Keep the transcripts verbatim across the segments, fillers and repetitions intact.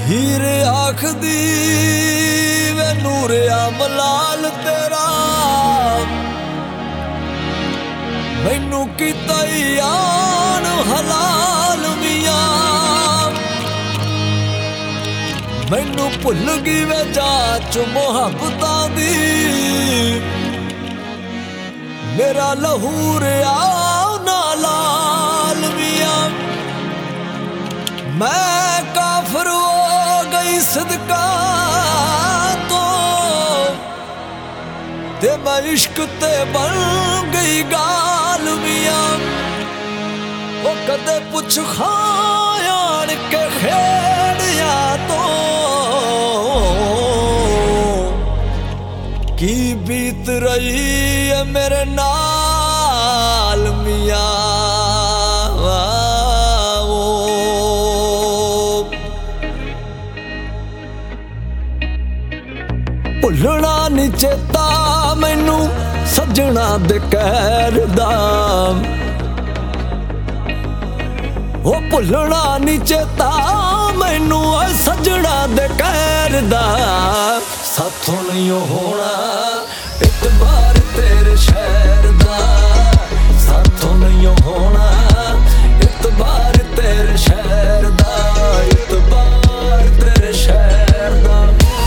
हीर आखदी वे नूरिया मलाल तेरा मैनू कीता यान हलाल मियां मैनू भुल गई वे जाच मुहब्बतां दी मेरा लहूर आ ना लाल मियां मैं काफर हो गई सदका तो ते मैं इश्क ते बन गई गाल मियां वो कदे पुछ खायान के खेड़िया तो की बीत रही है मेरे नाल मियां भुलना नी चेता मैनू सजना दे कहर दा ओ भुलना नी चेता मैनू सजना दे कहर दा साथों नहीं होना इतबार तेरे शहर दा साथों नहीं होना इतबार तेरे शहर दा इतबार तेरे शहर दा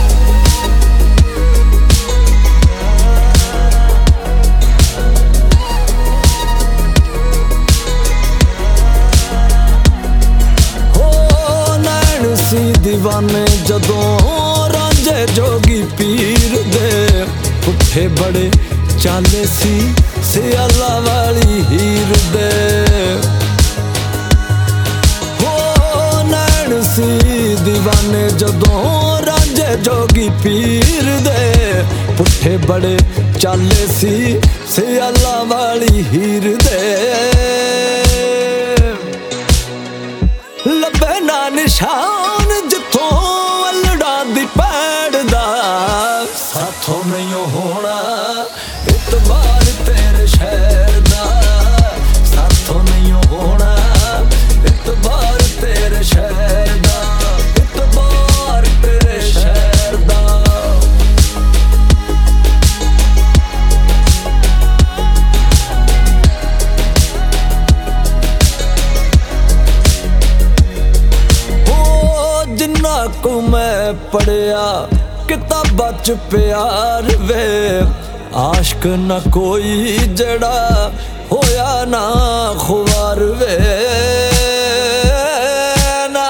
दीवाने जदों रांझे जोगी पीर दे पुठे बड़े चाले सी सियाला वाली हीर दे हो नैन सी दीवाने जदों रांझे जोगी पीर दे पुठे बड़े चाले सी सियाला वाली हीर दे लबे ना निशान जिथों अलड़ा दी पैड़ दा साथों नहीं होना इतबार तेरे शहर दा साथों नहीं होना इतबार तेरे शहर दा इतबार तेरे शहर दा जिन्ना को मैं पढ़िया किताबां च प्यार वे आशिक ना कोई जड़ा होया ना खुवार वे ना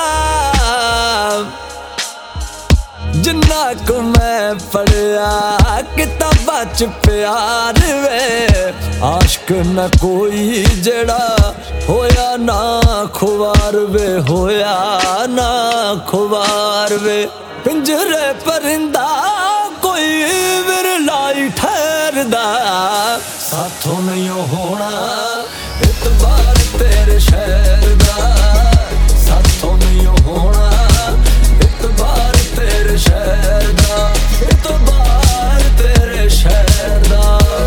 जिन्ना को मैं पढ़िया किताबां च प्यार वे आशिक ना कोई जड़ा होया ना खुवार वे होया ना खुवार वे पिंजरे परिंदा कोई विरलाई ठहरदा साथों नहीं होना इतबार तेरे शहर दा साथों नहीं होना इतबार तेरे शहर दा इतबार तेरे शहर दा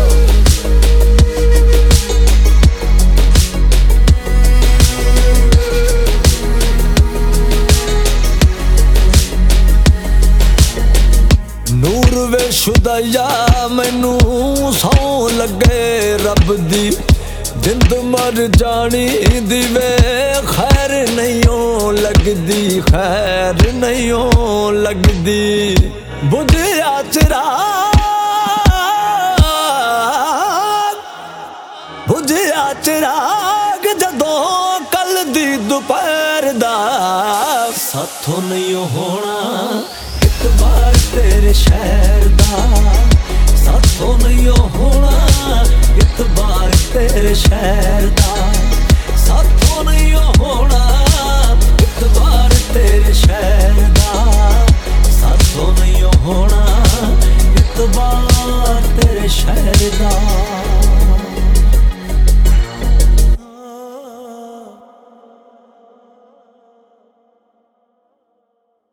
नूर वे शुदाया मैनू सौ लगे रब दी जिंद मर जानी दी वे खैर नहीं लगदी खैर नहीं लगदी बुझिया चिराग बुझिया चिराग जदों कल दी दोपहर दा साथों नहीं होना इतबार तेरे शहर दा साथों नहीं होना